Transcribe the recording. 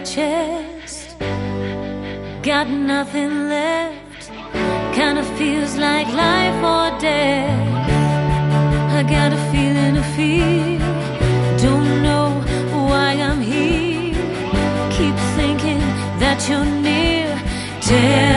chest, got nothing left. Kinda feels like life or death. I got a feeling of fear, don't know why I'm here. Keep thinking that you're near.